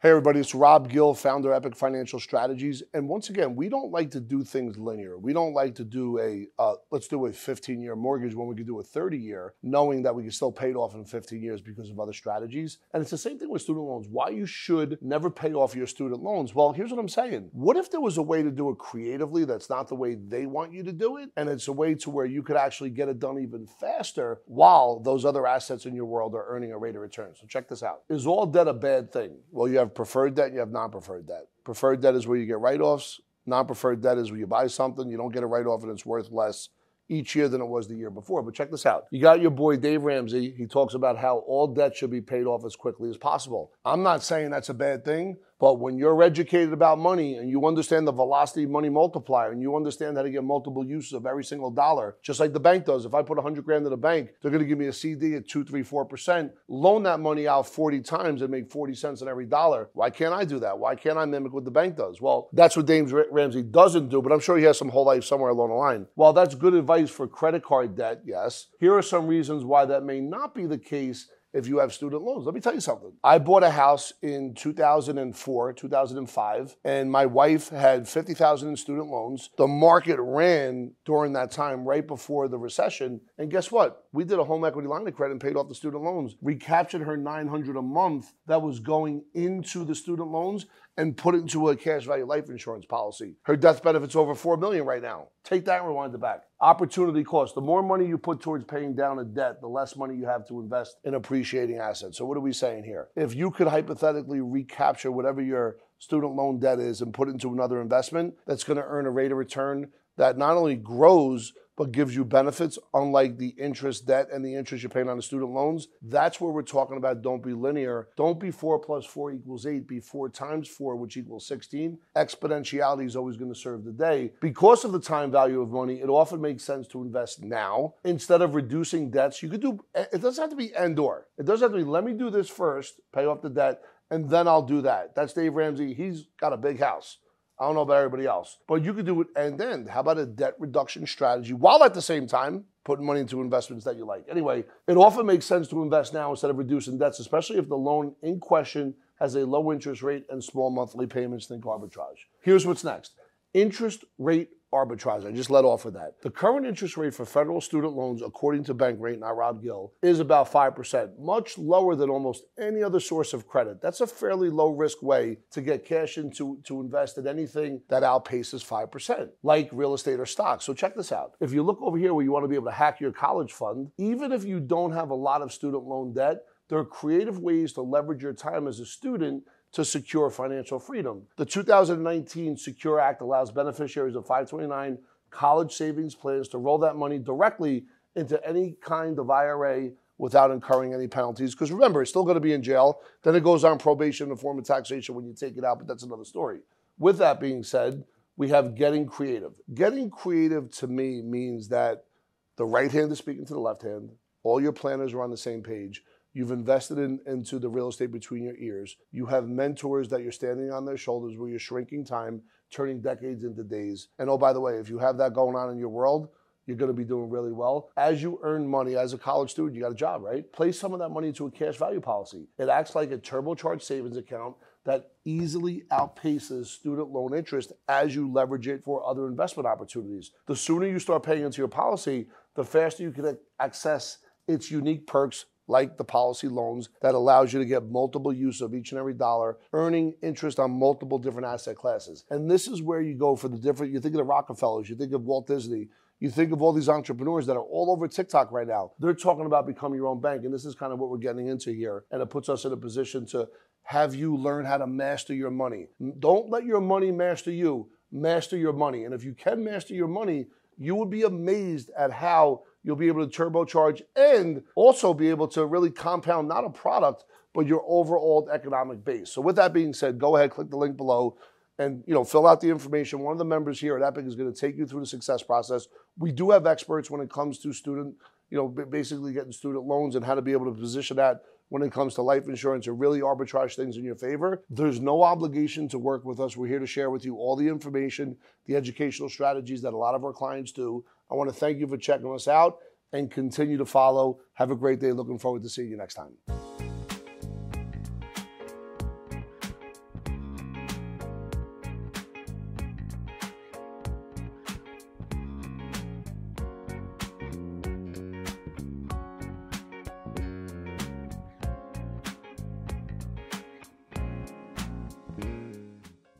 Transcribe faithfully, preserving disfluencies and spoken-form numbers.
Hey everybody, it's Rob Gill, founder of Epic Financial Strategies. And once again, we don't like to do things linear. We don't like to do a, uh, let's do a fifteen-year mortgage when we could do a thirty-year, knowing that we can still pay it off in fifteen years because of other strategies. And it's the same thing with student loans. Why you should never pay off your student loans? Well, here's what I'm saying. What if there was a way to do it creatively that's not the way they want you to do it? And it's a way to where you could actually get it done even faster while those other assets in your world are earning a rate of return. So check this out. Is all debt a bad thing? Well, you have preferred debt and you have non-preferred debt. Preferred debt is where you get write-offs. Non-preferred debt is where you buy something, you don't get a write-off and it's worth less each year than it was the year before. But check this out. You got your boy Dave Ramsey. He talks about how all debt should be paid off as quickly as possible. I'm not saying that's a bad thing, but when you're educated about money and you understand the velocity money multiplier and you understand how to get multiple uses of every single dollar, just like the bank does. If I put one hundred grand in the bank, they're going to give me a C D at two, three, four percent. Loan that money out forty times and make forty cents on every dollar. Why can't I do that? Why can't I mimic what the bank does? Well, that's what Dave Ramsey doesn't do, but I'm sure he has some whole life somewhere along the line. While that's good advice for credit card debt, yes, here are some reasons why that may not be the case if you have student loans. Let me tell you something. I bought a house in two thousand four, two thousand five, and my wife had fifty thousand dollars in student loans. The market ran during that time right before the recession. And guess what? We did a home equity line of credit and paid off the student loans. Recaptured her nine hundred dollars a month that was going into the student loans and put it into a cash value life insurance policy. Her death benefit's over four million dollars right now. Take that and rewind it back. Opportunity cost. The more money you put towards paying down a debt, the less money you have to invest in appreciating assets. So what are we saying here? If you could hypothetically recapture whatever your student loan debt is and put it into another investment that's going to earn a rate of return that not only grows, but gives you benefits, unlike the interest debt and the interest you're paying on the student loans. That's where we're talking about don't be linear. Don't be four plus four equals eight. Be four times four, which equals sixteen. Exponentiality is always going to serve the day. Because of the time value of money, it often makes sense to invest now. Instead of reducing debts, you could do, it doesn't have to be and or. It doesn't have to be, let me do this first, pay off the debt, and then I'll do that. That's Dave Ramsey. He's got a big house. I don't know about everybody else, but you could do it. And then how about a debt reduction strategy while at the same time putting money into investments that you like? Anyway, it often makes sense to invest now instead of reducing debts, especially if the loan in question has a low interest rate and small monthly payments. Think arbitrage. Here's what's next. Interest rate arbitrage. I just let off with that. The current interest rate for federal student loans, according to Bankrate, not Rob Gill, is about five percent, much lower than almost any other source of credit. That's a fairly low risk way to get cash into to invest in anything that outpaces five percent, like real estate or stocks. So check this out. If you look over here where you want to be able to hack your college fund, even if you don't have a lot of student loan debt, there are creative ways to leverage your time as a student to secure financial freedom. The two thousand nineteen Secure Act allows beneficiaries of five twenty-nine college savings plans to roll that money directly into any kind of I R A without incurring any penalties. Because remember, it's still going to be in jail. Then it goes on probation in the form of taxation when you take it out, but that's another story. With that being said, we have getting creative. Getting creative to me means that the right hand is speaking to the left hand. All your planners are on the same page. You've invested in, into the real estate between your ears. You have mentors that you're standing on their shoulders where you're shrinking time, turning decades into days. And oh, by the way, if you have that going on in your world, you're going to be doing really well. As you earn money as a college student, you got a job, right? Place some of that money into a cash value policy. It acts like a turbocharged savings account that easily outpaces student loan interest as you leverage it for other investment opportunities. The sooner you start paying into your policy, the faster you can access its unique perks, like the policy loans that allows you to get multiple use of each and every dollar, earning interest on multiple different asset classes. And this is where you go for the different, you think of the Rockefellers, you think of Walt Disney, you think of all these entrepreneurs that are all over TikTok right now. They're talking about becoming your own bank, and this is kind of what we're getting into here. And it puts us in a position to have you learn how to master your money. Don't let your money master you, master your money. And if you can master your money, you would be amazed at how you'll be able to turbocharge and also be able to really compound not a product, but your overall economic base. So with that being said, go ahead, click the link below and you know fill out the information. One of the members here at Epic is going to take you through the success process. We do have experts when it comes to student, you know, basically getting student loans and how to be able to position that when it comes to life insurance or really arbitrage things in your favor. There's no obligation to work with us. We're here to share with you all the information, the educational strategies that a lot of our clients do. I want to thank you for checking us out and continue to follow. Have a great day. Looking forward to seeing you next time.